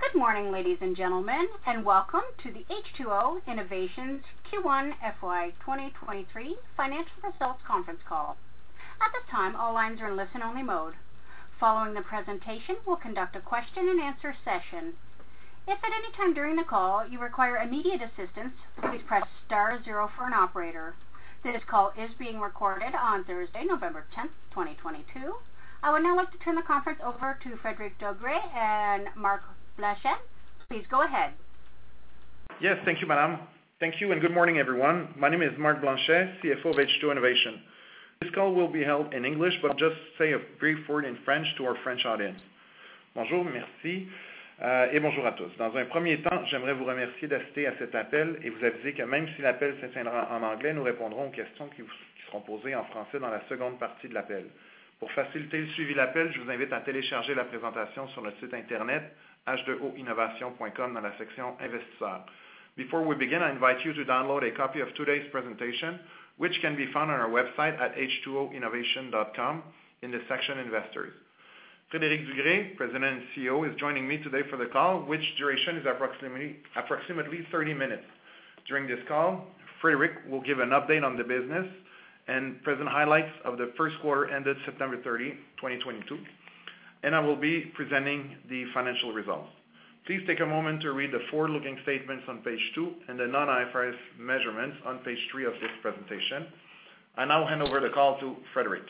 Good morning, ladies and gentlemen, and welcome to the H2O Innovations Q1 FY 2023 Financial Results Conference Call. At this time, all lines are in listen-only mode. Following the presentation, we'll conduct a question-and-answer session. If at any time during the call you require immediate assistance, please press star 0 for an operator. This call is being recorded on Thursday, November 10th, 2022. I would now like to turn the conference over to Frédéric Dugray and Marc Blanchet. Please go ahead. Yes, thank you, madame. Thank you and good morning, everyone. My name is Marc Blanchet, CFO of H2O Innovation. This call will be held in English, but I'll just say a brief word in French to our French audience. Bonjour, merci et bonjour à tous. Dans un premier temps, j'aimerais vous remercier d'assister à cet appel et vous aviser que même si l'appel se tiendra en anglais, nous répondrons aux questions qui seront posées en français dans la seconde partie de l'appel. Pour faciliter le suivi de l'appel, je vous invite à télécharger la présentation sur notre site internet h2oinnovation.com dans la section Investisseurs. Before we begin, I invite you to download a copy of today's presentation, which can be found on our website at h2oinnovation.com in the section Investors. Frédéric Dugray, President and CEO, is joining me today for the call, which duration is approximately 30 minutes. During this call, Frédéric will give an update on the business and present highlights of the first quarter ended September 30, 2022, and I will be presenting the financial results. Please take a moment to read the forward-looking statements on page 2 and the non-IFRS measurements on page 3 of this presentation. I now hand over the call to Frédéric.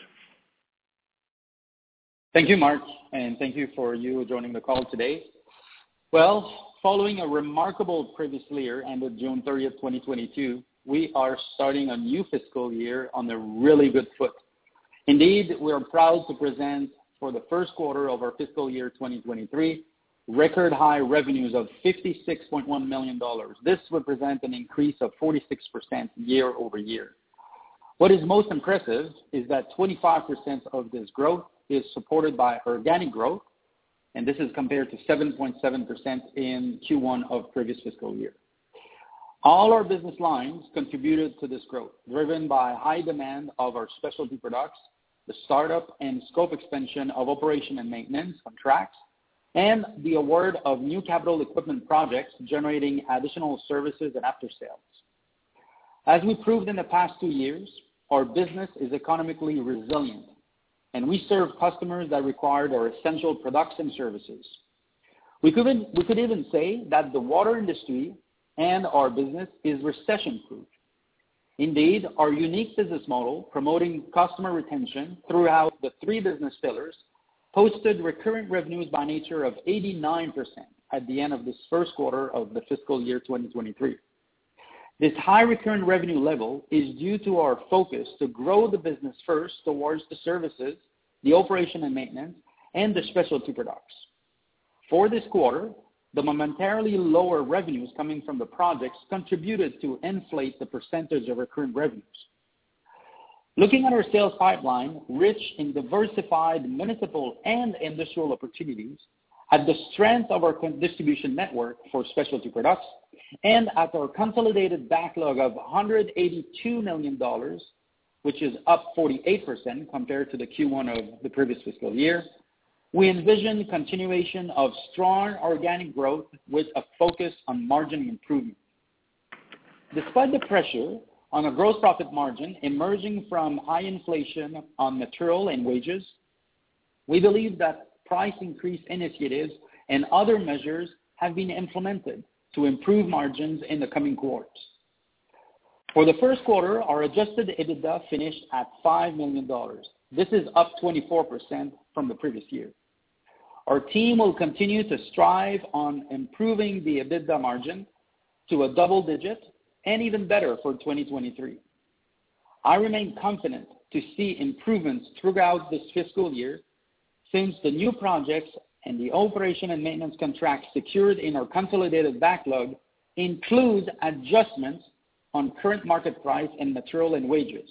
Thank you, Marc, and thank you for you joining the call today. Well, following a remarkable previous year ended June 30th, 2022, we are starting a new fiscal year on a really good foot. Indeed, we are proud to present for the first quarter of our fiscal year 2023 record high revenues of $56.1 million. This represents an increase of 46% year over year. What is most impressive is that 25% of this growth is supported by organic growth, and this is compared to 7.7% in Q1 of previous fiscal year. All our business lines contributed to this growth, driven by high demand of our specialty products, the startup and scope expansion of operation and maintenance contracts, and the award of new capital equipment projects generating additional services and after sales. As we proved in the past 2 years, our business is economically resilient, and we serve customers that required our essential products and services. We could even say that the water industry and our business is recession-proof. Indeed, our unique business model, promoting customer retention throughout the 3 business pillars, posted recurrent revenues by nature of 89% at the end of this first quarter of the fiscal year 2023. This high recurrent revenue level is due to our focus to grow the business first towards the services, the operation and maintenance, and the specialty products. For this quarter, the momentarily lower revenues coming from the projects contributed to inflate the percentage of recurrent revenues. Looking at our sales pipeline, rich in diversified municipal and industrial opportunities, at the strength of our distribution network for specialty products, and at our consolidated backlog of $182 million, which is up 48% compared to the Q1 of the previous fiscal year, we envision continuation of strong organic growth with a focus on margin improvement. Despite the pressure on a gross profit margin emerging from high inflation on material and wages, we believe that price increase initiatives and other measures have been implemented to improve margins in the coming quarters. For the first quarter, our adjusted EBITDA finished at $5 million. This is up 24% from the previous year. Our team will continue to strive on improving the EBITDA margin to a double digit and even better for 2023. I remain confident to see improvements throughout this fiscal year since the new projects and the operation and maintenance contracts secured in our consolidated backlog include adjustments on current market price and material and wages.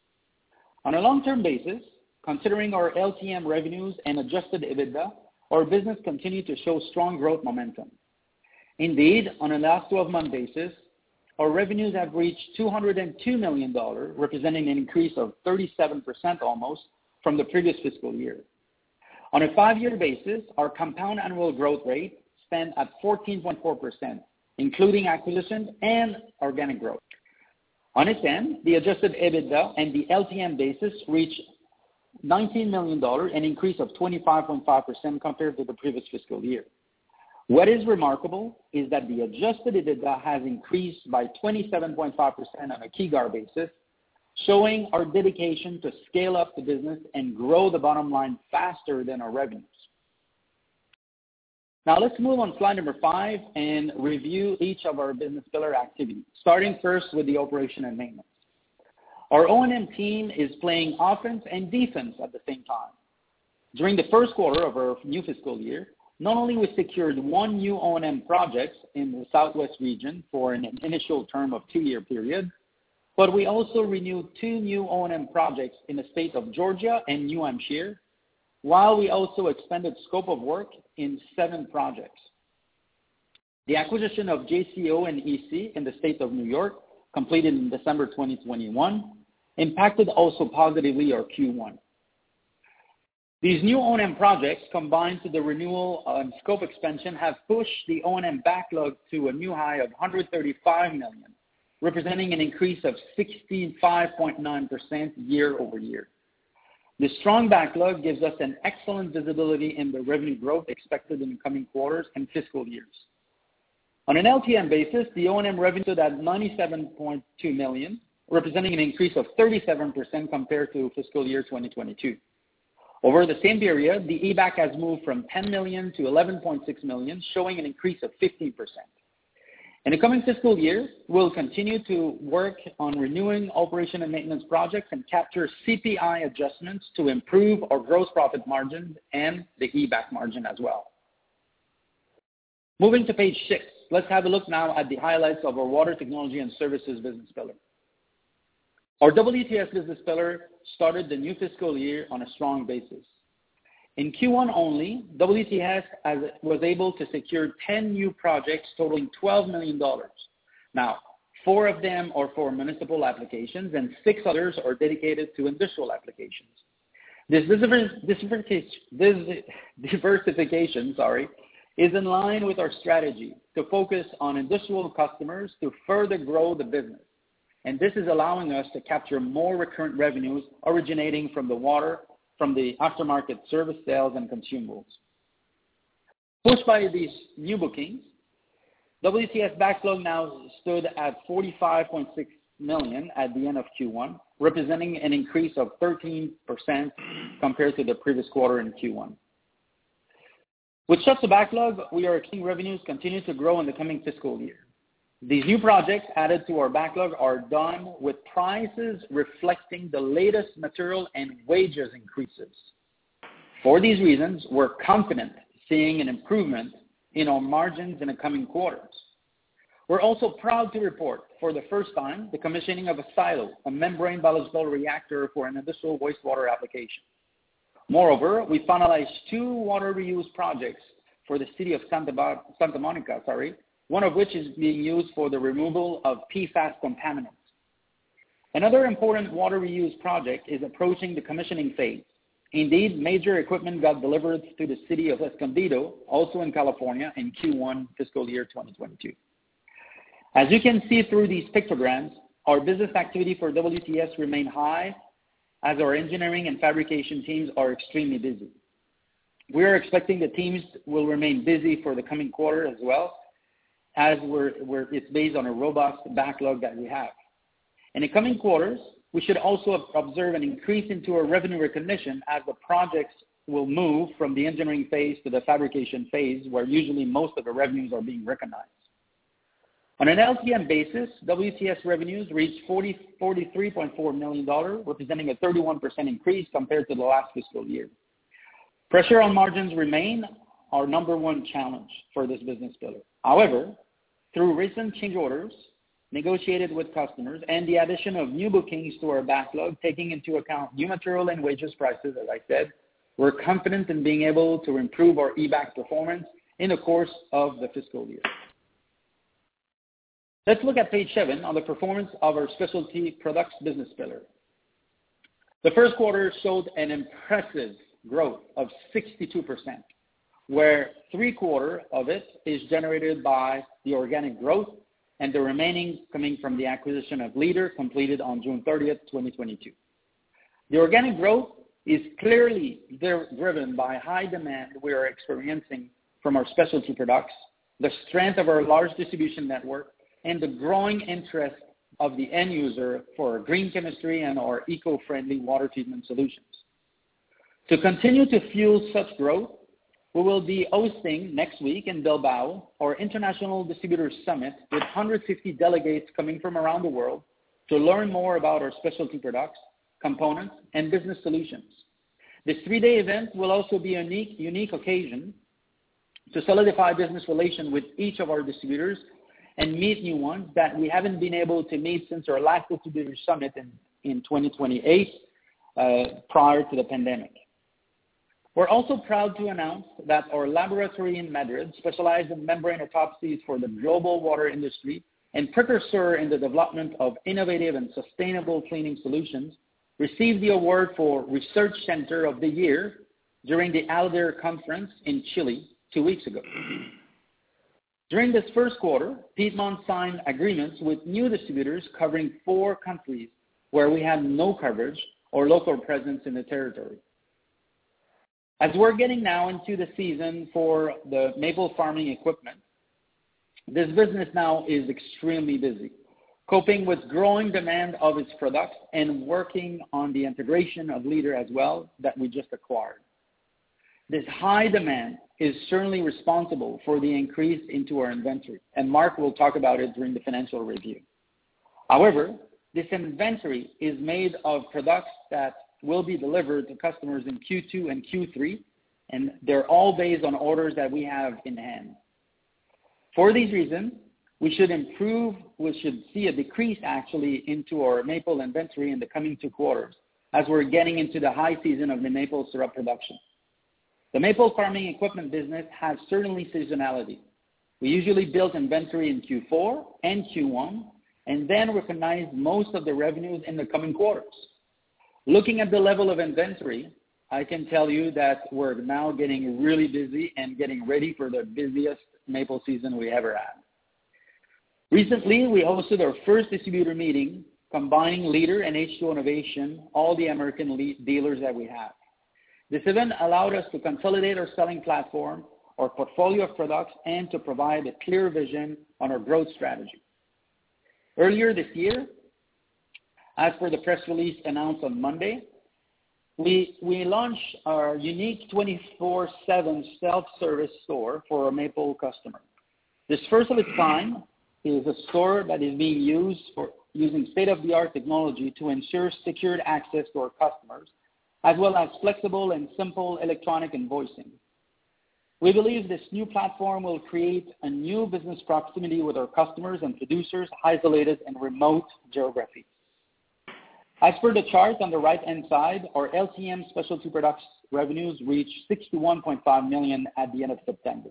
On a long-term basis, considering our LTM revenues and adjusted EBITDA, our business continued to show strong growth momentum. Indeed, on a last 12-month basis, our revenues have reached $202 million, representing an increase of 37% almost from the previous fiscal year. On a 5-year basis, our compound annual growth rate stand at 14.4%, including acquisitions and organic growth. On its end, the adjusted EBITDA and the LTM basis reached $19 million, an increase of 25.5% compared to the previous fiscal year. What is remarkable is that the adjusted EBITDA has increased by 27.5% on a KEGAR basis, showing our dedication to scale up the business and grow the bottom line faster than our revenues. Now let's move on slide number 5 and review each of our business pillar activities, starting first with the operation and maintenance. Our O&M team is playing offense and defense at the same time. During the first quarter of our new fiscal year, not only we secured one new O&M project in the Southwest region for an initial term of 2-year period, but we also renewed 2 new O&M projects in the state of Georgia and New Hampshire, while we also expanded scope of work in 7 projects. The acquisition of JCO and EC in the state of New York, completed in December 2021, impacted also positively our Q1. These new O&M projects, combined to the renewal and scope expansion, have pushed the O&M backlog to a new high of $135 million, representing an increase of 65.9% year over year. This strong backlog gives us an excellent visibility in the revenue growth expected in the coming quarters and fiscal years. On an LTM basis, the O&M revenue stood at $97.2 million, representing an increase of 37% compared to fiscal year 2022. Over the same period, the EBAC has moved from $10 million to $11.6 million, showing an increase of 15%. In the coming fiscal year, we'll continue to work on renewing operation and maintenance projects and capture CPI adjustments to improve our gross profit margin and the EBAC margin as well. Moving to page 6, let's have a look now at the highlights of our water technology and services business pillar. Our WTS business pillar started the new fiscal year on a strong basis. In Q1 only, WTS was able to secure 10 new projects totaling $12 million. Now, 4 of them are for municipal applications and 6 others are dedicated to industrial applications. This diversification is in line with our strategy to focus on industrial customers to further grow the business. And this is allowing us to capture more recurrent revenues originating from the aftermarket service sales and consumables. Pushed by these new bookings, WTS backlog now stood at $45.6 million at the end of Q1, representing an increase of 13% compared to the previous quarter in Q1. With such a backlog, we are expecting revenues continue to grow in the coming fiscal year. These new projects added to our backlog are done with prices reflecting the latest material and wages increases. For these reasons, we're confident seeing an improvement in our margins in the coming quarters. We're also proud to report for the first time the commissioning of a silo, a membrane biological reactor for an industrial wastewater application. Moreover, we finalized 2 water reuse projects for the city of Santa Monica, one of which is being used for the removal of PFAS contaminants. Another important water reuse project is approaching the commissioning phase. Indeed, major equipment got delivered to the city of Escondido, also in California, in Q1 fiscal year 2022. As you can see through these pictograms, our business activity for WTS remain high as our engineering and fabrication teams are extremely busy. We are expecting the teams will remain busy for the coming quarter as well, as it's based on a robust backlog that we have. In the coming quarters, we should also observe an increase into our revenue recognition as the projects will move from the engineering phase to the fabrication phase, where usually most of the revenues are being recognized. On an LTM basis, WTS revenues reached $43.4 million, representing a 31% increase compared to the last fiscal year. Pressure on margins remain our number one challenge for this business pillar. However, through recent change orders negotiated with customers and the addition of new bookings to our backlog, taking into account new material and wages prices, as I said, we're confident in being able to improve our EBAC performance in the course of the fiscal year. Let's look at page 7 on the performance of our specialty products business pillar. The first quarter showed an impressive growth of 62%. where 3/4 of it is generated by the organic growth and the remaining coming from the acquisition of Leader completed on June 30th, 2022. The organic growth is clearly driven by high demand we are experiencing from our specialty products, the strength of our large distribution network, and the growing interest of the end user for green chemistry and our eco-friendly water treatment solutions. To continue to fuel such growth, we will be hosting next week in Bilbao our International Distributors Summit with 150 delegates coming from around the world to learn more about our specialty products, components, and business solutions. This 3-day event will also be a unique occasion to solidify business relations with each of our distributors and meet new ones that we haven't been able to meet since our last Distributors Summit in 2028, prior to the pandemic. We're also proud to announce that our laboratory in Madrid, specialized in membrane autopsies for the global water industry and precursor in the development of innovative and sustainable cleaning solutions, received the award for Research Center of the Year during the ALDER conference in Chile 2 weeks ago. During this first quarter, Piedmont signed agreements with new distributors covering 4 countries where we had no coverage or local presence in the territory. As we're getting now into the season for the maple farming equipment, this business now is extremely busy, coping with growing demand of its products and working on the integration of Leader as well that we just acquired. This high demand is certainly responsible for the increase into our inventory, and Mark will talk about it during the financial review. However, this inventory is made of products that will be delivered to customers in Q2 and Q3, and they're all based on orders that we have in hand. For these reasons, we should see a decrease actually into our maple inventory in the coming 2 quarters as we're getting into the high season of the maple syrup production. The maple farming equipment business has certainly seasonality. We usually build inventory in Q4 and Q1 and then recognize most of the revenues in the coming quarters. Looking at the level of inventory, I can tell you that we're now getting really busy and getting ready for the busiest maple season we ever had. Recently, we hosted our first distributor meeting combining Leader and H2O Innovation, all the American dealers that we have. This event allowed us to consolidate our selling platform, our portfolio of products, and to provide a clear vision on our growth strategy. Earlier this year, as per the press release announced on Monday, we launched our unique 24/7 self-service store for our maple customer. This first of its kind is a store that is being used for using state-of-the-art technology to ensure secured access to our customers, as well as flexible and simple electronic invoicing. We believe this new platform will create a new business proximity with our customers and producers isolated in remote geographies. As per the chart on the right-hand side, our LTM specialty products revenues reached $61.5 million at the end of September.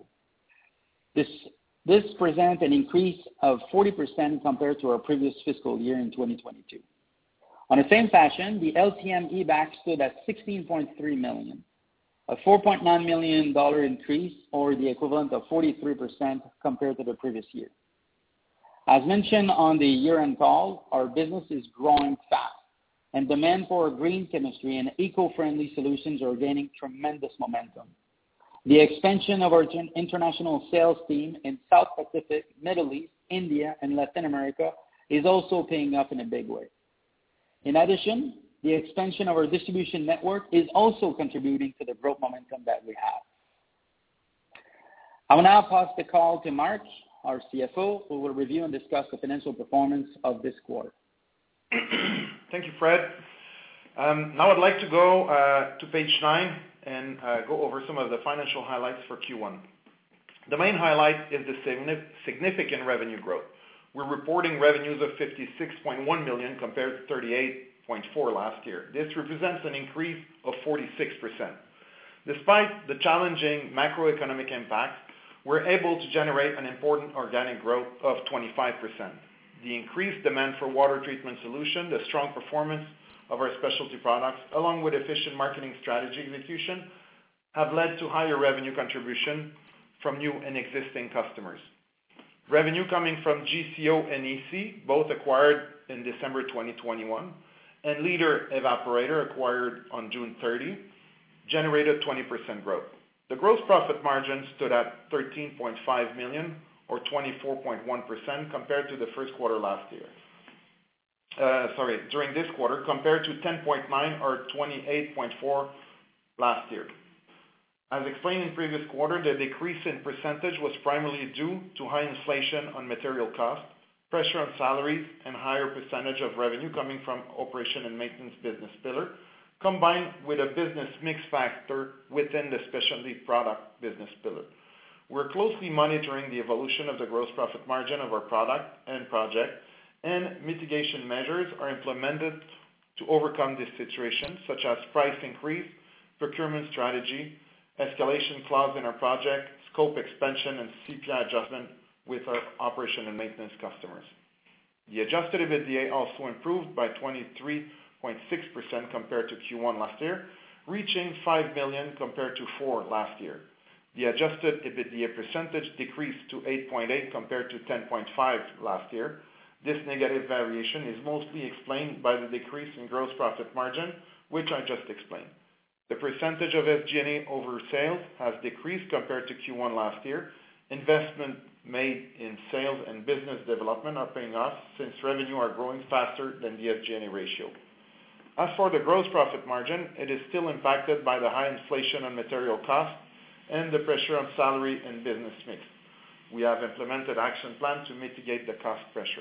This presents an increase of 40% compared to our previous fiscal year in 2022. On the same fashion, the LTM EBAC stood at $16.3 million, a $4.9 million increase, or the equivalent of 43% compared to the previous year. As mentioned on the year-end call, our business is growing fast, and demand for green chemistry and eco-friendly solutions are gaining tremendous momentum. The expansion of our international sales team in South Pacific, Middle East, India, and Latin America is also paying off in a big way. In addition, the expansion of our distribution network is also contributing to the growth momentum that we have. I will now pass the call to Mark, our CFO, who will review and discuss the financial performance of this quarter. Thank you, Fred. Now I'd like to go to page 9 and go over some of the financial highlights for Q1. The main highlight is the significant revenue growth. We're reporting revenues of $56.1 million compared to $38.4 last year. This represents an increase of 46%. Despite the challenging macroeconomic impacts, we're able to generate an important organic growth of 25%. The increased demand for water treatment solution, the strong performance of our specialty products, along with efficient marketing strategy execution, have led to higher revenue contribution from new and existing customers. Revenue coming from GCO and EC, both acquired in December 2021, and Leader Evaporator, acquired on June 30, generated 20% growth. The gross profit margin stood at 13.5 million, or 24.1%, compared to the first quarter last year. During this quarter, compared to 10.9 or 28.4 last year. As explained in previous quarter, the decrease in percentage was primarily due to high inflation on material costs, pressure on salaries, and higher percentage of revenue coming from operation and maintenance business pillar, combined with a business mix factor within the specialty product business pillar. We're closely monitoring the evolution of the gross profit margin of our product and project, and mitigation measures are implemented to overcome this situation, such as price increase, procurement strategy, escalation clause in our project, scope expansion, and CPI adjustment with our operation and maintenance customers. The adjusted EBITDA also improved by 23.6% compared to Q1 last year, reaching 5 million compared to 4 million last year. The adjusted EBITDA percentage decreased to 8.8% compared to 10.5% last year. This negative variation is mostly explained by the decrease in gross profit margin, which I just explained. The percentage of SG&A over sales has decreased compared to Q1 last year. Investment made in sales and business development are paying off since revenue are growing faster than the SG&A ratio. As for the gross profit margin, it is still impacted by the high inflation on material costs and the pressure on salary and business mix. We have implemented action plan to mitigate the cost pressure.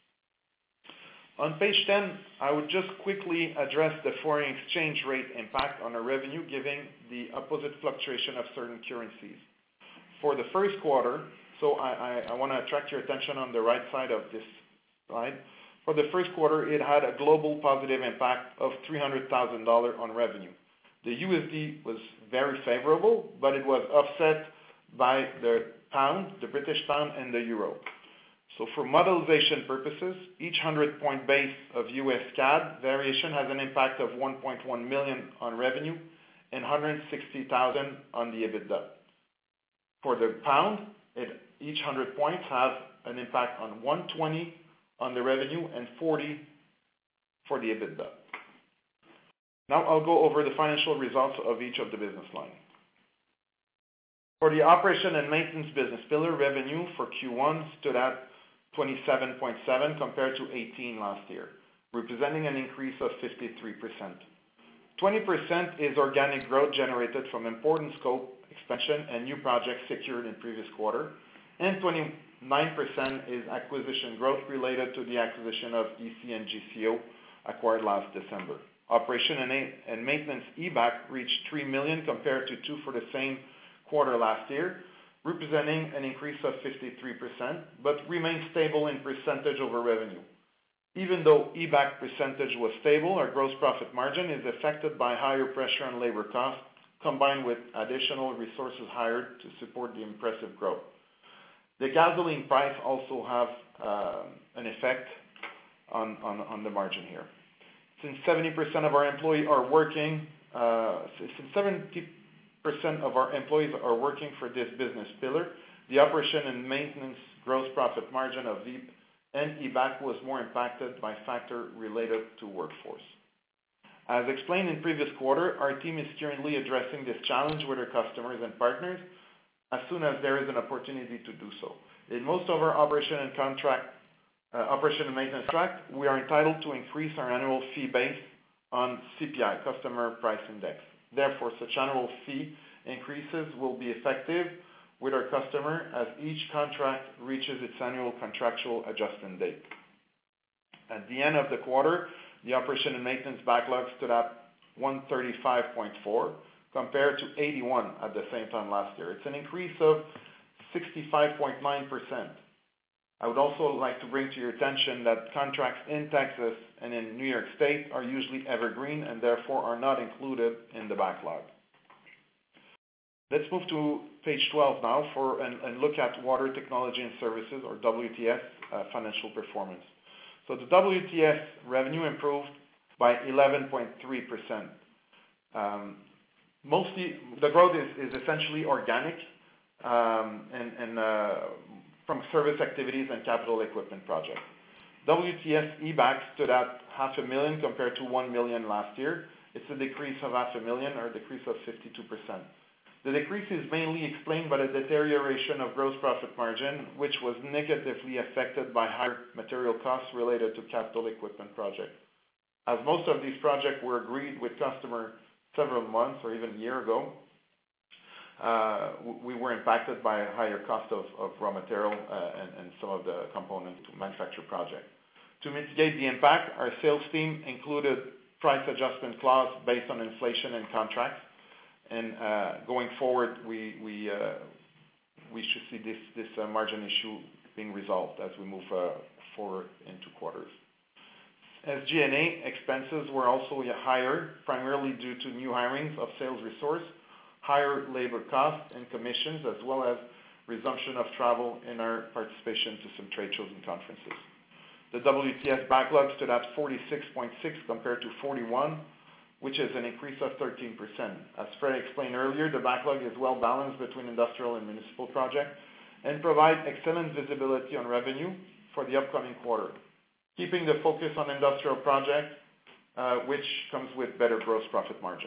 On page 10, I would just quickly address the foreign exchange rate impact on our revenue, given the opposite fluctuation of certain currencies. For the first quarter, I want to attract your attention on the right side of this slide. For the first quarter, it had a global positive impact of $300,000 on revenue. The USD was very favorable, but it was offset by the pound, the British pound, and the euro. So for modelization purposes, each 100-point base of US CAD variation has an impact of 1.1 million on revenue and 160,000 on the EBITDA. For the pound, each 100 points have an impact on 120 on the revenue and 40 for the EBITDA. Now I'll go over the financial results of each of the business lines. For the operation and maintenance business pillar, revenue for Q1 stood at 27.7 compared to 18 last year, representing an increase of 53%. 20% is organic growth generated from important scope expansion and new projects secured in previous quarter, and 29% is acquisition growth related to the acquisition of EC and GCO acquired last December. Operation and maintenance EBAC reached 3 million compared to 2 million for the same quarter last year, representing an increase of 53%, but remains stable in percentage over revenue. Even though EBAC percentage was stable, our gross profit margin is affected by higher pressure on labor costs, combined with additional resources hired to support the impressive growth. The gasoline price also have an effect on the margin here. Since 70% of our employees are working, are working for this business pillar, the operation and maintenance gross profit margin of VIP and EBAC was more impacted by factors related to workforce. As explained in previous quarter, our team is currently addressing this challenge with our customers and partners as soon as there is an opportunity to do so. In most of our operation and maintenance contract, we are entitled to increase our annual fee based on CPI, Customer Price Index. Therefore, such annual fee increases will be effective with our customer as each contract reaches its annual contractual adjustment date. At the end of the quarter, the operation and maintenance backlog stood at 135.4 compared to 81 at the same time last year. It's an increase of 65.9%. I would also like to bring to your attention that contracts in Texas and in New York State are usually evergreen and therefore are not included in the backlog. Let's move to page 12 now and look at Water Technology and Services, or WTS, financial performance. So the WTS revenue improved by 11.3%. Mostly, the growth is essentially organic, and from service activities and capital equipment projects. WTS EBAC stood at $500,000 compared to $1 million last year. It's a decrease of $500,000 or a decrease of 52%. The decrease is mainly explained by the deterioration of gross profit margin, which was negatively affected by higher material costs related to capital equipment projects. As most of these projects were agreed with customer several months or even a year ago, we were impacted by a higher cost of raw material and some of the components to manufacture projects. To mitigate the impact, our sales team included price adjustment clause based on inflation and contracts. And going forward, we should see this margin issue being resolved as we move forward into quarters. SG&A expenses were also higher, primarily due to new hirings of sales resource, higher labor costs and commissions, as well as resumption of travel in our participation to some trade shows and conferences. The WTS backlog stood at 46.6 compared to 41, which is an increase of 13%. As Fred explained earlier, the backlog is well balanced between industrial and municipal projects and provides excellent visibility on revenue for the upcoming quarter, keeping the focus on industrial projects, which comes with better gross profit margin.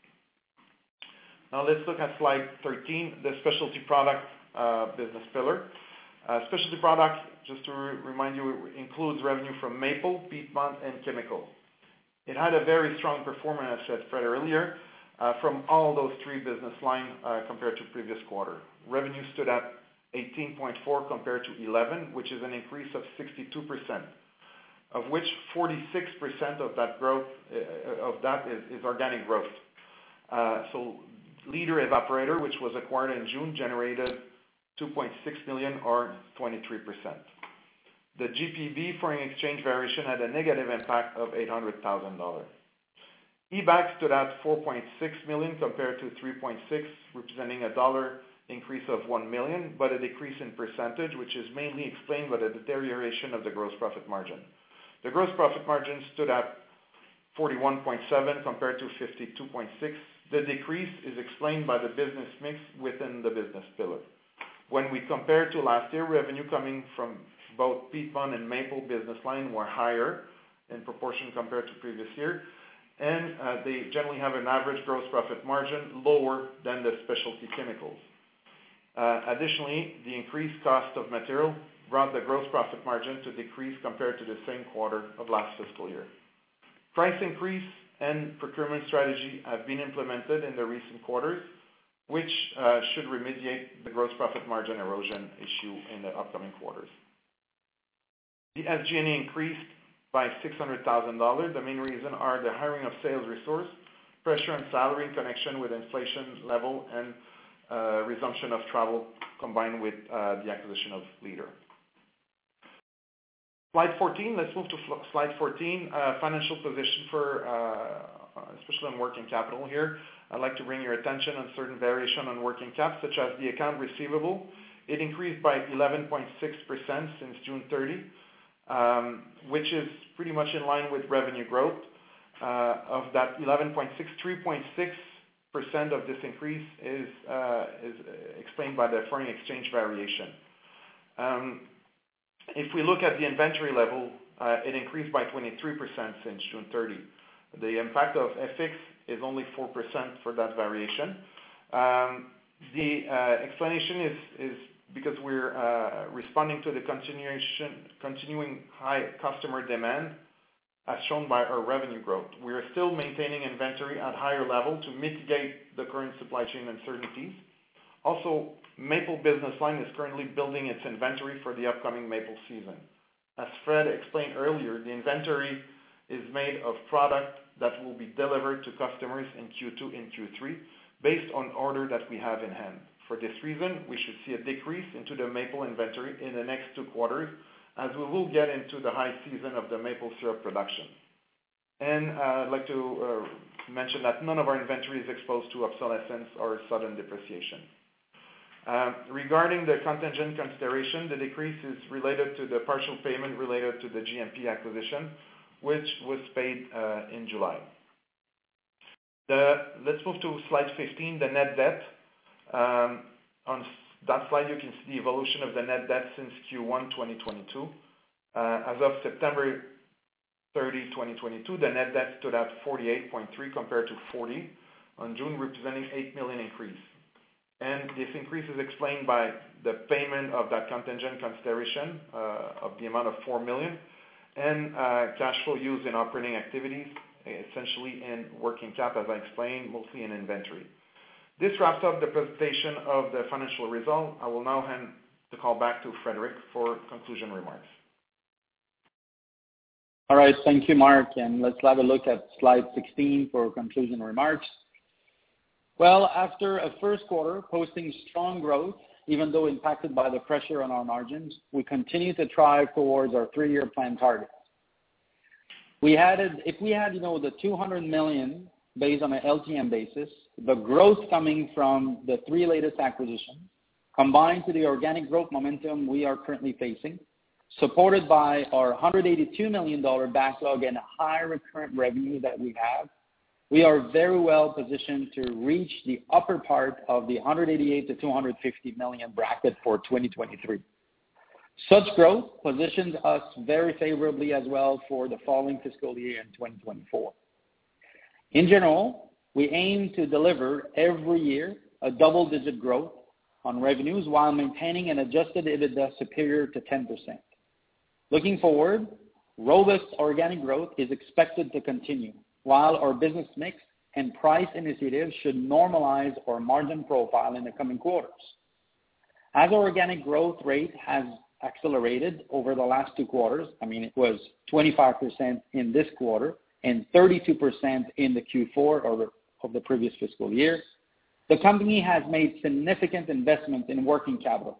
Now let's look at slide 13, the specialty product business pillar. Specialty product, just to remind you, includes revenue from maple, peat-moss, and chemical. It had a very strong performance, as said Fred earlier, from all those three business lines compared to previous quarter. Revenue stood at 18.4 compared to 11, which is an increase of 62%, of which 46% of that growth is organic growth. So Leader Evaporator, which was acquired in June, generated $2.6 million or 23%. The GPV foreign exchange variation had a negative impact of $800,000. EBAC stood at $4.6 million compared to $3.6, representing a dollar increase of $1 million, but a decrease in percentage, which is mainly explained by the deterioration of the gross profit margin. The gross profit margin stood at 41.7 compared to 52.6. The decrease is explained by the business mix within the business pillar. When we compare to last year, revenue coming from both peat-moss and maple business line were higher in proportion compared to previous year, and they generally have an average gross profit margin lower than the specialty chemicals. Additionally, the increased cost of material brought the gross profit margin to decrease compared to the same quarter of last fiscal year. Price increase and procurement strategy have been implemented in the recent quarters, which should remediate the gross profit margin erosion issue in the upcoming quarters. The SG&A increased by $600,000. The main reason are the hiring of sales resource, pressure on salary in connection with inflation level, and resumption of travel combined with the acquisition of Leader. Slide 14, let's move to slide 14, financial position for, especially on working capital here. I'd like to bring your attention on certain variation on working cap, such as the account receivable. It increased by 11.6% since June 30, which is pretty much in line with revenue growth. Of that 11.6, 3.6% of this increase is explained by the foreign exchange variation. If we look at the inventory level, it increased by 23% since June 30. The impact of FX is only 4% for that variation. The explanation is because we're responding to the continuing high customer demand as shown by our revenue growth. We are still maintaining inventory at higher level to mitigate the current supply chain uncertainties. Also, maple business line is currently building its inventory for the upcoming maple season. As Fred explained earlier, the inventory is made of product that will be delivered to customers in Q2 and Q3 based on order that we have in hand. For this reason, we should see a decrease into the maple inventory in the next 2 quarters as we will get into the high season of the maple syrup production. And I'd like to mention that none of our inventory is exposed to obsolescence or sudden depreciation. Regarding the contingent consideration, the decrease is related to the partial payment related to the GMP acquisition, which was paid in July. Let's move to slide 15, the net debt. On that slide, you can see the evolution of the net debt since Q1 2022. As of September 30, 2022, the net debt stood at 48.3 compared to 40 on June, representing 8 million increase. And this increase is explained by the payment of that contingent consideration of the amount of 4 million and cash flow used in operating activities, essentially in working cap, as I explained, mostly in inventory. This wraps up the presentation of the financial result. I will now hand the call back to Frederic for conclusion remarks. All right, thank you, Mark, and let's have a look at slide 16 for conclusion remarks. Well, after a first quarter posting strong growth, even though impacted by the pressure on our margins, we continue to drive towards our 3-year plan targets. If we had, the 200 million based on an LTM basis, the growth coming from the 3 latest acquisitions, combined to the organic growth momentum we are currently facing, supported by our 182 million dollar backlog and high recurrent revenue that we have, we are very well positioned to reach the upper part of the 188 to 250 million bracket for 2023. Such growth positions us very favorably as well for the following fiscal year in 2024. In general, we aim to deliver every year a double-digit growth on revenues while maintaining an adjusted EBITDA superior to 10%. Looking forward, robust organic growth is expected to continue, while our business mix and price initiatives should normalize our margin profile in the coming quarters. As our organic growth rate has accelerated over the last 2 quarters, it was 25% in this quarter and 32% in the Q4 of the previous fiscal year, the company has made significant investments in working capital.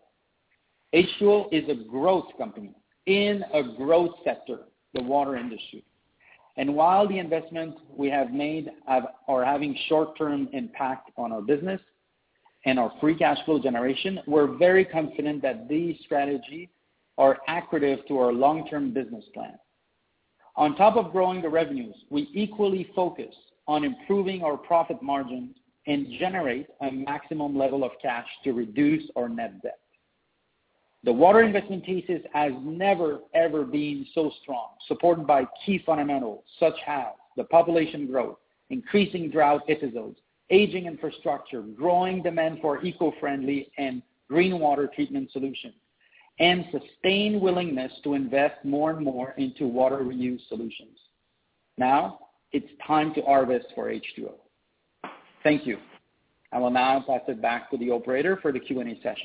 H2O is a growth company in a growth sector, the water industry. And while the investments we have made are having short-term impact on our business and our free cash flow generation, we're very confident that these strategies are accretive to our long-term business plan. On top of growing the revenues, we equally focus on improving our profit margins and generate a maximum level of cash to reduce our net debt. The water investment thesis has never, ever been so strong, supported by key fundamentals such as the population growth, increasing drought episodes, aging infrastructure, growing demand for eco-friendly and green water treatment solutions, and sustained willingness to invest more and more into water reuse solutions. Now, it's time to harvest for H2O. Thank you. I will now pass it back to the operator for the Q&A session.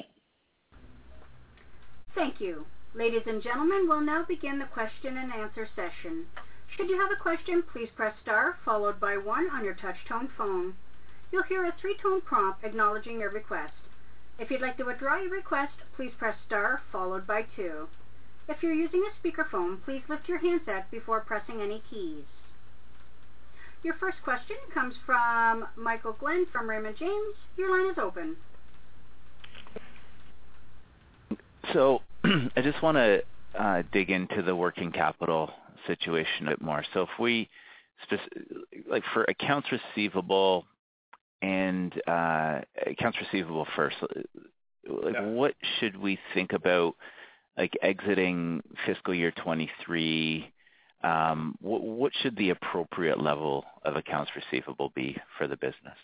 Thank you. Ladies and gentlemen, we'll now begin the question and answer session. Should you have a question, please press star followed by 1 on your touch-tone phone. You'll hear a 3-tone prompt acknowledging your request. If you'd like to withdraw your request, please press star followed by 2. If you're using a speakerphone, please lift your handset before pressing any keys. Your first question comes from Michael Glenn from Raymond James. Your line is open. So I just want to dig into the working capital situation a bit more. So if we, for accounts receivable and accounts receivable first, what should we think about exiting fiscal year 23? What should the appropriate level of accounts receivable be for the business?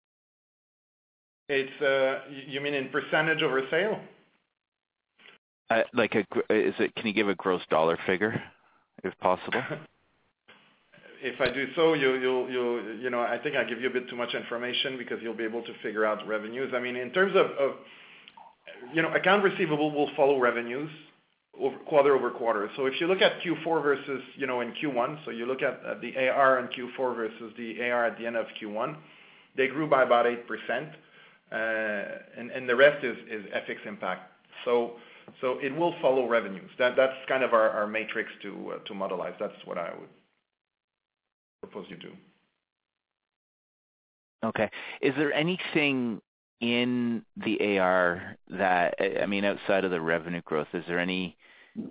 It's you mean in percentage over sale? Can you give a gross dollar figure, if possible? If I do so, you'll I think I give you a bit too much information because you'll be able to figure out revenues. In terms of account receivable will follow revenues quarter over quarter. So if you look at Q4 versus, in Q1, so you look at the AR in Q4 versus the AR at the end of Q1, they grew by about 8%, and the rest is FX impact. So it will follow revenues. That's kind of our matrix to modelize. That's what I would propose you do. Okay. Is there anything in the AR that, outside of the revenue growth, is there any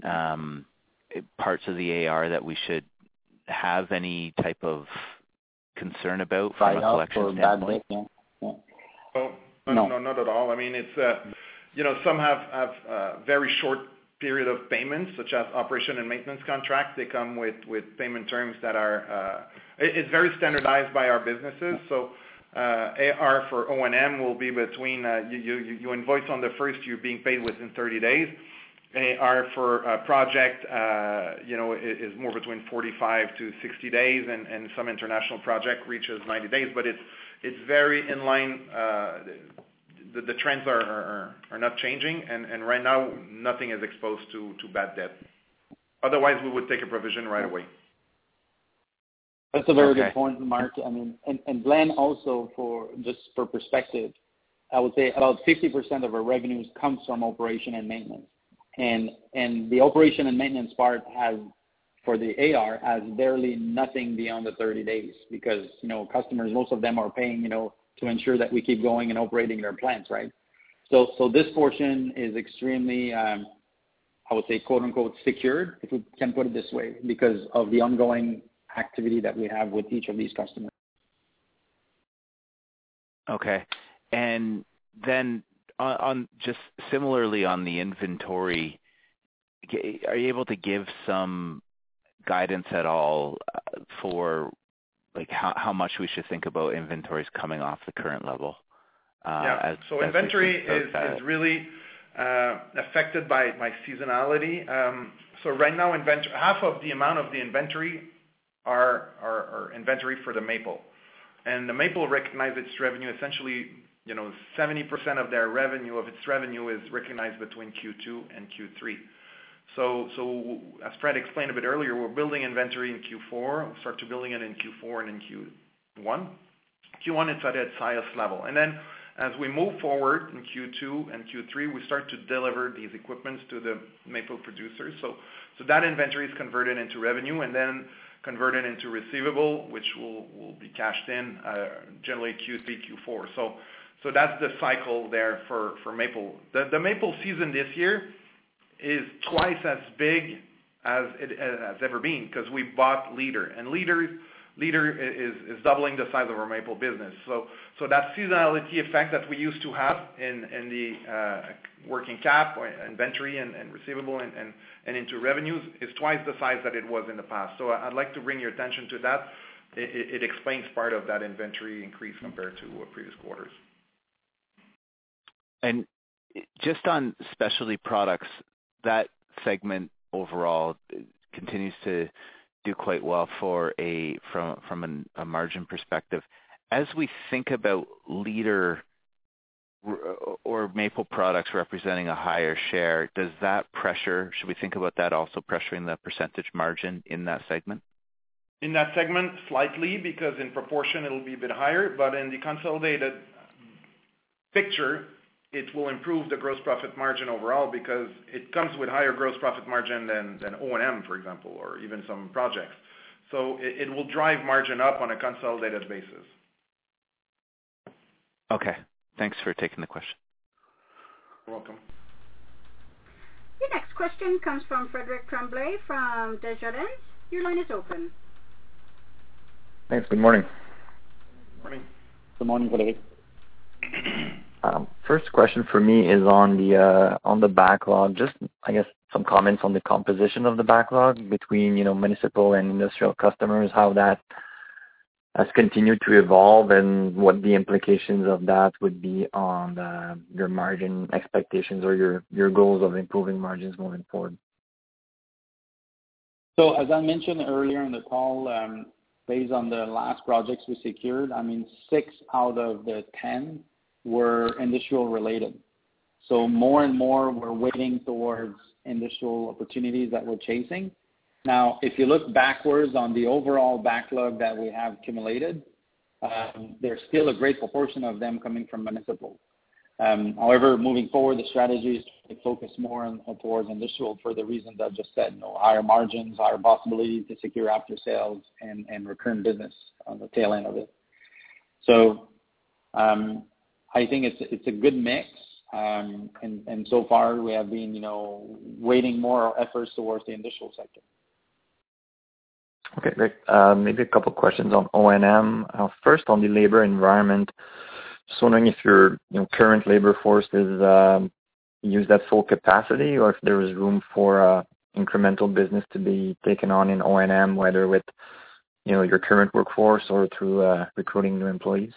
parts of the AR that we should have any type of concern about from a collection standpoint? Yeah. Oh, no, not at all. I mean, it's some have very short period of payments, such as operation and maintenance contracts. They come with payment terms that are it's very standardized by our businesses. So AR for O&M will be between you invoice on the first, you're being paid within 30 days. AR for a project, is more between 45 to 60 days, and some international project reaches 90 days. But it's very in line. The trends are not changing, and right now nothing is exposed to bad debt. Otherwise, we would take a provision right away. That's a very good point, Mark. I mean, and Glenn, also for perspective, I would say about 50% of our revenues comes from operation and maintenance, and the operation and maintenance part for the AR has barely nothing beyond the 30 days because customers, most of them are paying to ensure that we keep going and operating their plants, right? So this portion is extremely, I would say, quote unquote, secured, if we can put it this way, because of the ongoing activity that we have with each of these customers. Okay. And then on just similarly on the inventory, are you able to give some guidance at all for like how much we should think about inventories coming off the current level? So inventory is really affected by seasonality. So right now, half of the amount of the inventory are inventory for the maple. And the maple recognizes its revenue essentially, 70% of its revenue is recognized between Q2 and Q3. So as Fred explained a bit earlier, we're building inventory in Q4. We'll start to building it in Q4 and in Q1. Q1, it's at its highest level. And then as we move forward in Q2 and Q3, we start to deliver these equipments to the maple producers. So that inventory is converted into revenue and then converted into receivable, which will be cashed in generally Q3, Q4. So that's the cycle there for maple. The maple season this year is twice as big as it has ever been because we bought Leader, and Leader is doubling the size of our maple business. So that seasonality effect that we used to have in the working cap or inventory and receivable and into revenues is twice the size that it was in the past. So I'd like to bring your attention to that. It explains part of that inventory increase compared to previous quarters. And just on specialty products, that segment overall continues to do quite well from a margin perspective. As we think about Leader or maple products representing a higher share, should we think about that also pressuring the percentage margin in that segment? In that segment, slightly, because in proportion it'll be a bit higher, but in the consolidated picture, it will improve the gross profit margin overall because it comes with higher gross profit margin than O&M, for example, or even some projects. So it will drive margin up on a consolidated basis. Okay. Thanks for taking the question. You're welcome. Your next question comes from Frederic Tremblay from Desjardins. Your line is open. Thanks. Good morning. Morning. Good morning, Frederic. First question for me is on the backlog. Just, I guess, some comments on the composition of the backlog between, municipal and industrial customers, how that has continued to evolve and what the implications of that would be on your margin expectations or your goals of improving margins moving forward. So as I mentioned earlier in the call, based on the last projects we secured, 6 out of the 10 were industrial related. So more and more we're weighting towards industrial opportunities that we're chasing. Now, if you look backwards on the overall backlog that we have accumulated, there's still a great proportion of them coming from municipal. However, moving forward, the strategy is to focus more towards industrial for the reasons I just said, higher margins, higher possibility to secure after sales and recurrent business on the tail end of it. So I think it's a good mix, and so far we have been, weighting more efforts towards the industrial sector. Okay, great. Maybe a couple of questions on O&M. First, on the labor environment, just wondering if your current labor force is used at full capacity, or if there is room for incremental business to be taken on in O&M, whether with your current workforce or through recruiting new employees.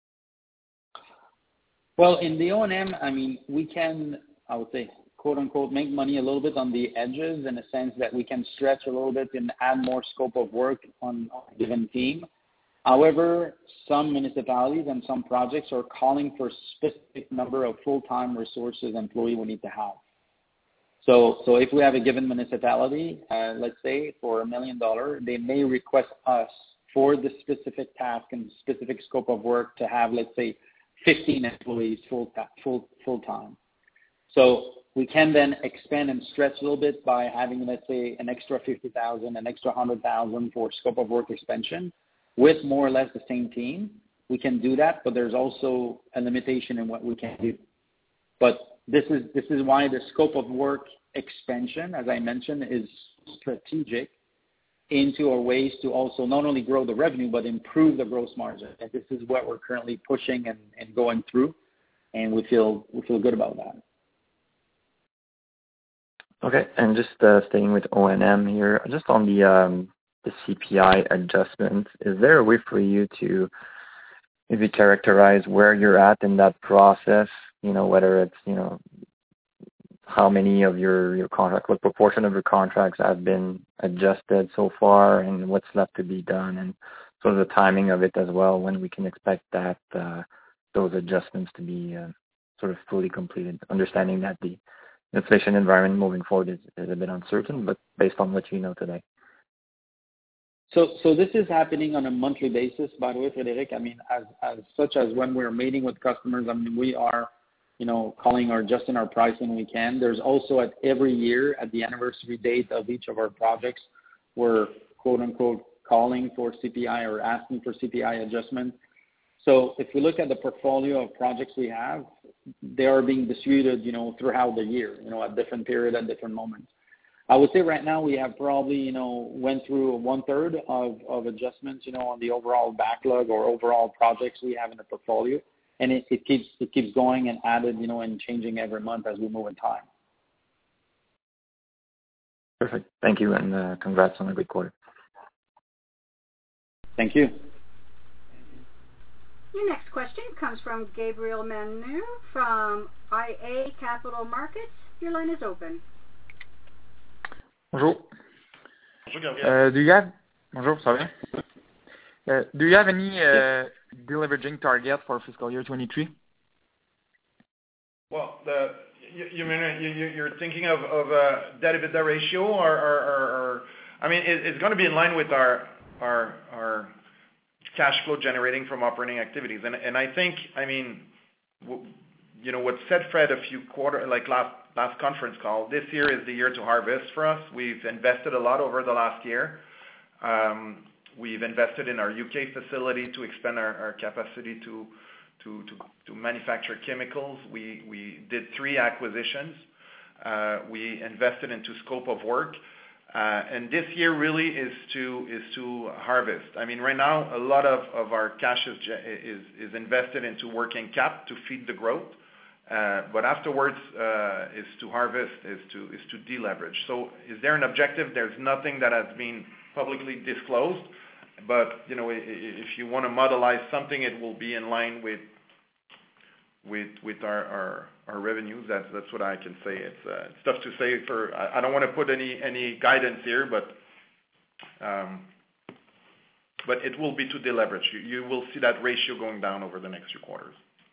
Well, in the O&M, I mean, we can, I would say, quote unquote, make money a little bit on the edges, in the sense that we can stretch a little bit and add more scope of work on a given team. However, some municipalities and some projects are calling for a specific number of full-time resources employee we need to have. So if we have a given municipality, let's say for $1 million, they may request us for the specific task and specific scope of work to have, let's say, 15 employees full-time. So we can then expand and stretch a little bit by having, let's say, an extra 50,000, an extra 100,000 for scope of work expansion with more or less the same team. We can do that, but there's also a limitation in what we can do. But this is why the scope of work expansion, as I mentioned, is strategic into our ways to also not only grow the revenue, but improve the gross margin. And this is what we're currently pushing and going through, and we feel good about that. Okay, and just staying with O&M here, just on the CPI adjustments, is there a way for you to maybe characterize where you're at in that process? Whether it's, how many of your contract, what proportion of your contracts have been adjusted so far, and what's left to be done, and sort of the timing of it as well, when we can expect that those adjustments to be sort of fully completed, understanding that the inflation environment moving forward is a bit uncertain, but based on what you know today. So this is happening on a monthly basis, by the way, Frédéric. I mean, as such as when we're meeting with customers, I mean, we are, calling or adjusting our pricing when we can. There's also at every year at the anniversary date of each of our projects, we're quote unquote calling for CPI or asking for CPI adjustment. So if we look at the portfolio of projects we have, they are being distributed, throughout the year, at different period, at different moments. I would say right now we have probably, went through 1/3 of adjustments, on the overall backlog or overall projects we have in the portfolio. And it keeps going and added, and changing every month as we move in time. Perfect. Thank you, and congrats on a good quarter. Thank you. Your next question comes from Gabriel Manu from iA Capital Markets. Your line is open. Bonjour. Bonjour, Gabriel. Bonjour, ça va bien? Do you have any deleveraging target for fiscal year 23? Well, you're thinking of debt-EBITDA ratio, or I mean, it's going to be in line with our cash flow generating from operating activities, and I think, I mean, what said Fred a few quarter, like last conference call, this year is the year to harvest for us. We've invested a lot over the last year. We've invested in our UK facility to expand our capacity to manufacture chemicals. We did 3 acquisitions. We invested into scope of work. And this year really is to harvest. I mean, right now, a lot of our cash is invested into working cap to feed the growth. But afterwards, is to harvest, is to deleverage. So is there an objective? There's nothing that has been publicly disclosed. But, if you want to modelize something, it will be in line with our revenues. That's what I can say. It's tough to say I don't want to put any guidance here, but it will be to deleverage. You will see that ratio going down over the next few quarters.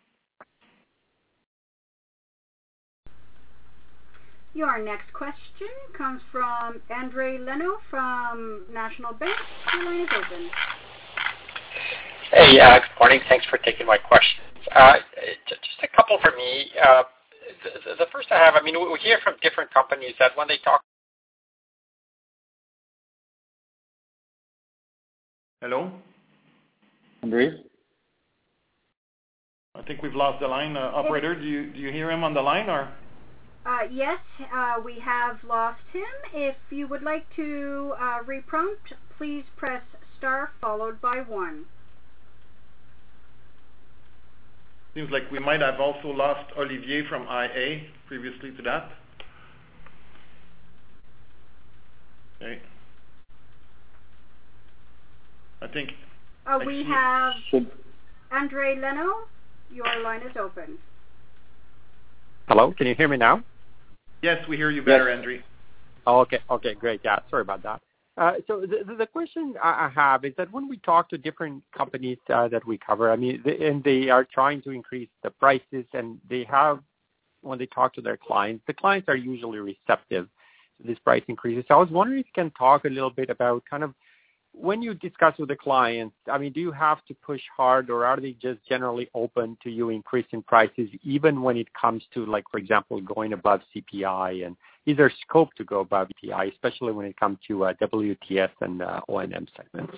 Your next question comes from Andre Leno from National Bank. Your line is open. Hey, good morning. Thanks for taking my questions. Just a couple for me. The first I have, I mean, we hear from different companies that when they talk. Hello? Andre? I think we've lost the line. Operator, do you hear him on the line, or? Yes, we have lost him. If you would like to reprompt, please press star followed by 1. Seems like we might have also lost Olivier from IA previously to that. Okay. I think... we have Andre Leno. Your line is open. Hello, can you hear me now? Yes, we hear you better, Andre. Oh, okay, great. Yeah, sorry about that. So the question I have is that when we talk to different companies that we cover, I mean, they are trying to increase the prices, and when they talk to their clients, the clients are usually receptive to these price increases. So I was wondering if you can talk a little bit about kind of when you discuss with the clients, I mean, do you have to push hard, or are they just generally open to you increasing prices even when it comes to, like, for example, going above CPI? And is there scope to go above CPI, especially when it comes to WTS and O&M segments?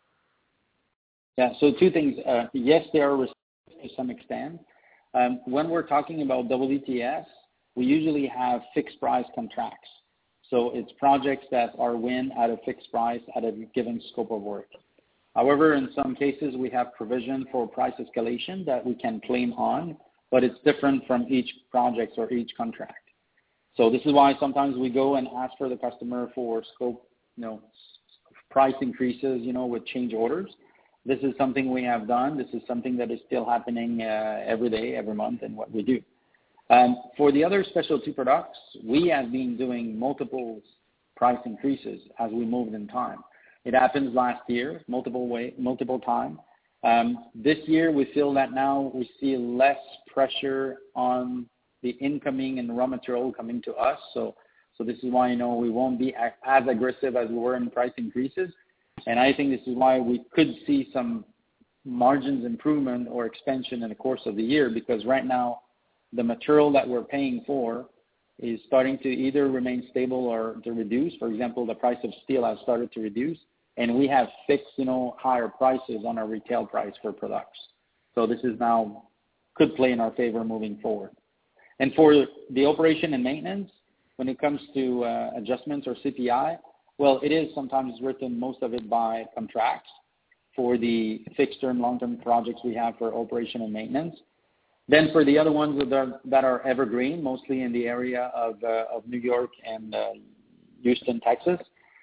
Yeah, so two things. Yes, they are receptive to some extent. When we're talking about WTS, we usually have fixed price contracts. So it's projects that are win at a fixed price at a given scope of work. However, in some cases, we have provision for price escalation that we can claim on, but it's different from each project or each contract. So this is why sometimes we go and ask for the customer for scope, price increases, with change orders. This is something we have done. This is something that is still happening every day, every month in what we do. For the other specialty products, we have been doing multiple price increases as we moved in time. It happened last year, multiple times. This year, we feel that now we see less pressure on the incoming and raw material coming to us. So this is why, we won't be as aggressive as we were in price increases. And I think this is why we could see some margins improvement or expansion in the course of the year, because right now, the material that we're paying for is starting to either remain stable or to reduce. For example, the price of steel has started to reduce, and we have fixed, higher prices on our retail price for products. So this is now could play in our favor moving forward. And for the operation and maintenance, when it comes to adjustments or CPI, well, it is sometimes written, most of it by contracts for the fixed-term, long-term projects we have for operation and maintenance. Then for the other ones that are evergreen, mostly in the area of New York and Houston, Texas,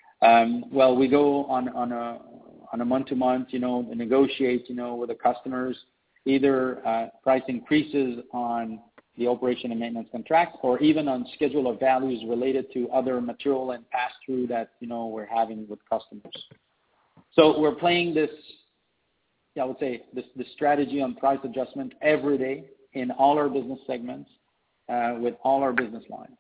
we go on a month-to-month, negotiate, with the customers, either price increases on the operation and maintenance contract, or even on schedule of values related to other material and pass-through that, we're having with customers. So we're playing this, I would say, this strategy on price adjustment every day in all our business segments with all our business lines.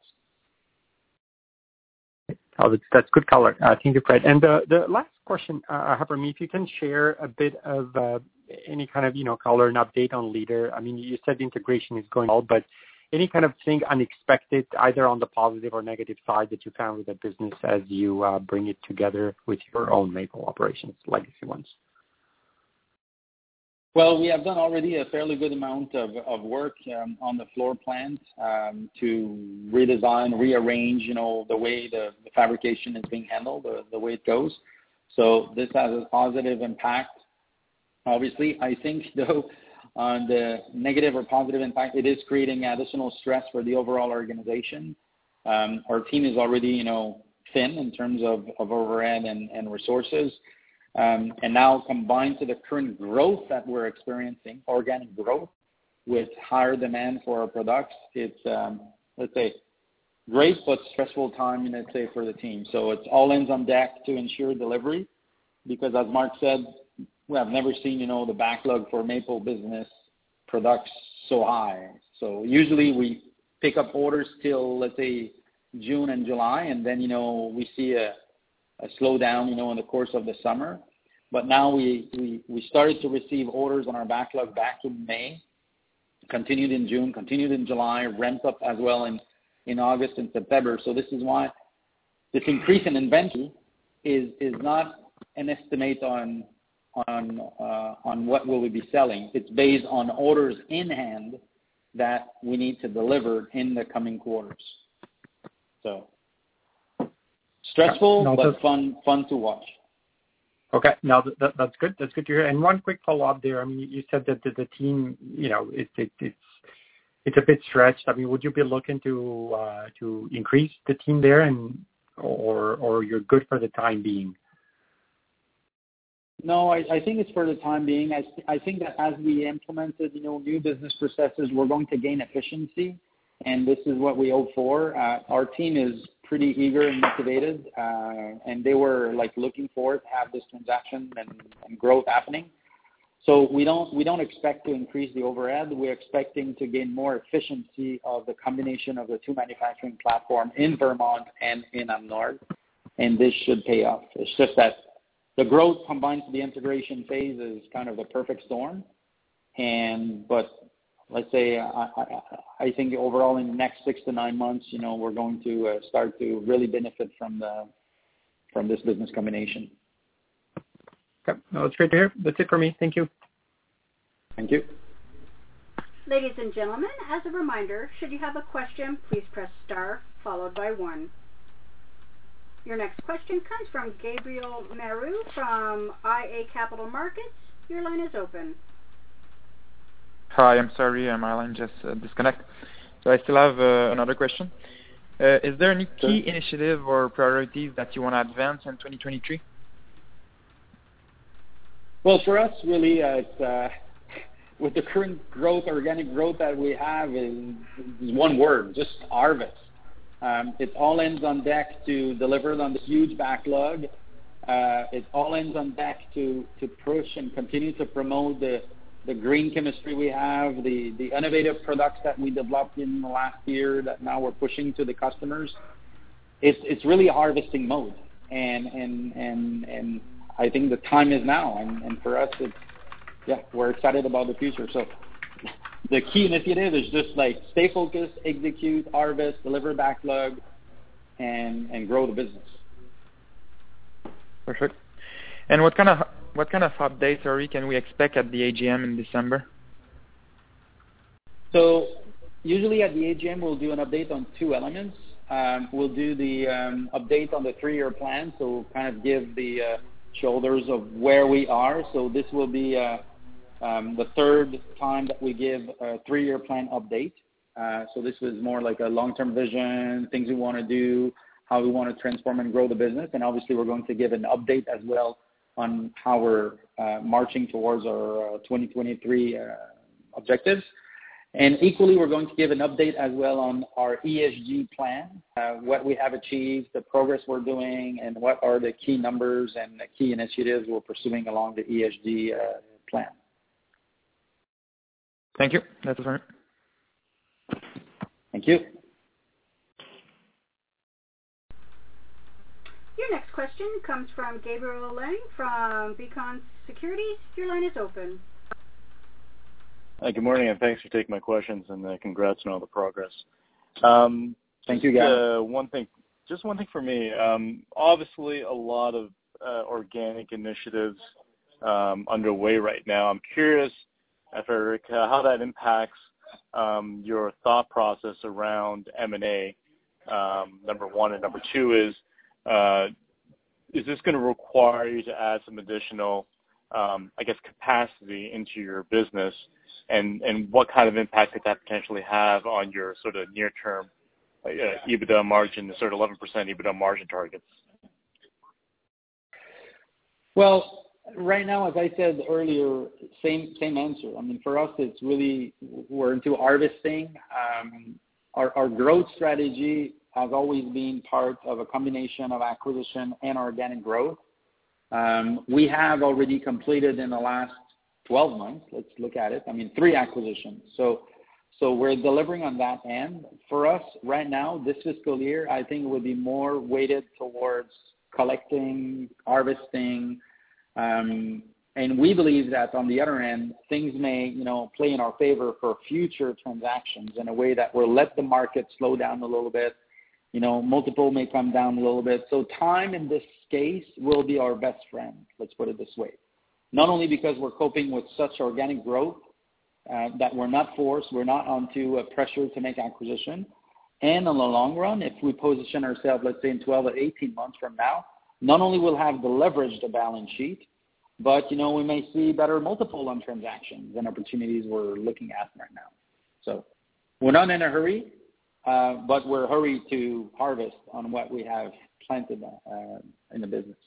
Oh, that's good color. Thank you, Fred. And the last question I have for me, if you can share a bit of any kind of, color and update on Leader. I mean, you said the integration is going well, but any kind of thing unexpected, either on the positive or negative side, that you found with the business as you bring it together with your own maple operations, legacy ones? Well, we have done already a fairly good amount of work on the floor plan to redesign, rearrange, the way the fabrication is being handled, the way it goes. So this has a positive impact. Obviously, I think, though, on the negative or positive impact, it is creating additional stress for the overall organization. Our team is already, thin in terms of overhead and resources. And now combined to the current growth that we're experiencing, organic growth, with higher demand for our products, it's, let's say, great but stressful time, let's say, for the team. So it's all hands on deck to ensure delivery, because as Mark said, we have never seen, the backlog for maple business products so high. So usually we pick up orders till, let's say, June and July, and then, we see a slowdown, in the course of the summer. But now we started to receive orders on our backlog back in May, continued in June, continued in July, ramped up as well in August and September. So this is why this increase in inventory is not an estimate on what will we be selling. It's based on orders in hand that we need to deliver in the coming quarters. So stressful, but fun to watch. Okay. No, that's good. That's good to hear. And one quick follow-up there. I mean, you said that the team, it's a bit stretched. I mean, would you be looking to increase the team there, or you're good for the time being? No, I think it's for the time being. I think that as we implemented, new business processes, we're going to gain efficiency, and this is what we hope for. Our team is pretty eager and motivated, and they were looking forward to have this transaction and growth happening. So we don't expect to increase the overhead. We're expecting to gain more efficiency of the combination of the two manufacturing platforms in Vermont and in Amnord, and this should pay off. It's just that the growth combined to the integration phase is kind of the perfect storm. But let's say I think overall in the next 6 to 9 months, we're going to start to really benefit from this business combination. Okay. No, that's great to hear. That's it for me. Thank you. Thank you. Ladies and gentlemen, as a reminder, should you have a question, please press star followed by 1. Your next question comes from Gabriel Maru from iA Capital Markets. Your line is open. Hi, I'm sorry, my line just disconnected. So I still have another question. Is there any key initiative or priorities that you want to advance in 2023? Well, for us, really, it's, with the current growth, organic growth that we have is one word, just harvest. It all ends on deck to deliver on the huge backlog. It all ends on deck to push and continue to promote the green chemistry we have, the innovative products that we developed in the last year that now we're pushing to the customers. It's really a harvesting mode, and I think the time is now. And for us, we're excited about the future. So the key initiative is just stay focused, execute, harvest, deliver backlog, and grow the business. Perfect. And what kind of updates can we expect at the AGM in December? So usually at the AGM we'll do an update on 2 elements. We'll do the update on the 3-year plan, so kind of give the shoulders of where we are. So this will be the 3rd time that we give a 3-year plan update. So this was more like a long-term vision, things we want to do, how we want to transform and grow the business. And obviously we're going to give an update as well on how we're marching towards our 2023 objectives. And equally, we're going to give an update as well on our ESG plan, what we have achieved, the progress we're doing, and what are the key numbers and the key initiatives we're pursuing along the ESG plan. Thank you. That's it. Thank you. Your next question comes from Gabriel Lang from Beacon Securities. Your line is open. Hi, good morning, and thanks for taking my questions, and congrats on all the progress. Thank you, guys. One thing for me. Obviously, a lot of organic initiatives underway right now. I'm curious, Eric, how that impacts your thought process around M&A, number one, and number two is this going to require you to add some additional, capacity into your business, and what kind of impact could that potentially have on your sort of near-term EBITDA margin, the sort of 11% EBITDA margin targets? Well, right now, as I said earlier, same answer. I mean, for us, it's really, we're into harvesting. Our growth strategy has always been part of a combination of acquisition and organic growth. We have already completed in the last 12 months, let's look at it, 3 acquisitions. So we're delivering on that end. For us, right now, this fiscal year, I think it would be more weighted towards collecting, harvesting, and we believe that on the other end, things may, play in our favor for future transactions in a way that will let the market slow down a little bit. Multiple may come down a little bit. So time in this case will be our best friend, let's put it this way. Not only because we're coping with such organic growth that we're not forced, we're not onto a pressure to make acquisition. And in the long run, if we position ourselves, let's say in 12 or 18 months from now, not only will have the leverage the balance sheet, but, we may see better multiple on transactions and opportunities we're looking at right now. So we're not in a hurry, but we're hurried to harvest on what we have planted in the business.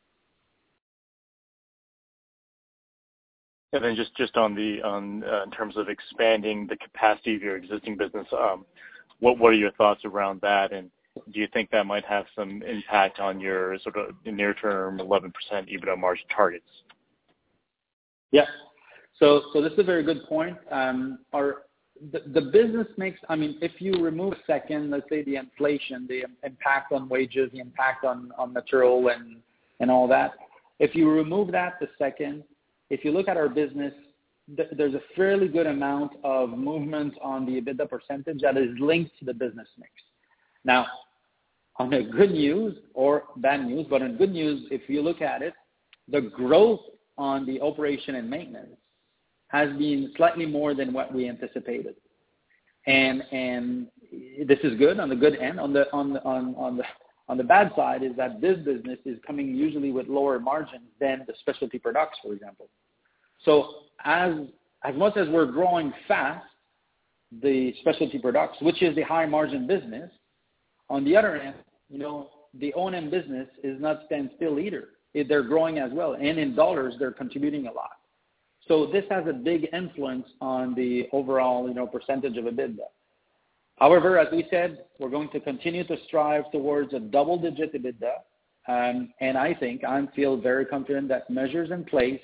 And then just in terms of expanding the capacity of your existing business, what are your thoughts around that? And do you think that might have some impact on your sort of near-term 11% EBITDA margin targets? Yeah. So this is a very good point. The business makes, if you remove a second, let's say the inflation, the impact on wages, the impact on material and all that, if you remove that the second, if you look at our business, there's a fairly good amount of movement on the EBITDA percentage that is linked to the business mix. Now, on the good news or bad news, but on good news, if you look at it, the growth on the operation and maintenance has been slightly more than what we anticipated, and this is good on the good end. On the bad side is that this business is coming usually with lower margins than the specialty products, for example. So as much as we're growing fast, the specialty products, which is the high margin business, on the other end, the O&M business is not stand still either. They're growing as well, and in dollars, they're contributing a lot. So this has a big influence on the overall, percentage of EBITDA. However, as we said, we're going to continue to strive towards a double-digit EBITDA, and I feel very confident that measures in place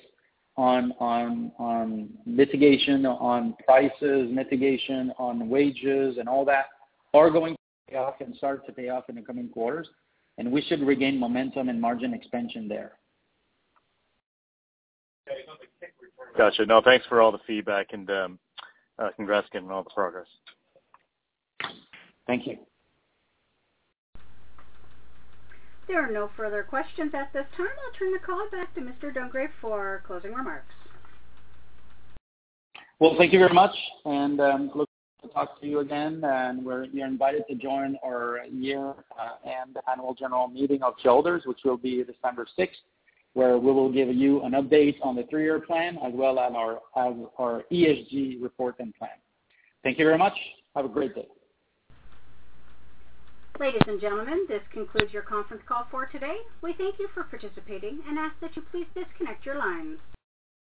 on mitigation, on prices, mitigation on wages, and all that are going to pay off and start to pay off in the coming quarters, and we should regain momentum and margin expansion there. Gotcha. No, thanks for all the feedback, and congrats again on all the progress. Thank you. There are no further questions at this time. I'll turn the call back to Mr. Dungrave for closing remarks. Well, thank you very much, and look to talk to you again. And you're invited to join our year and annual general meeting of shareholders, which will be December 6th, where we will give you an update on the 3-year plan as well as our ESG report and plan. Thank you very much. Have a great day. Ladies and gentlemen, this concludes your conference call for today. We thank you for participating and ask that you please disconnect your lines.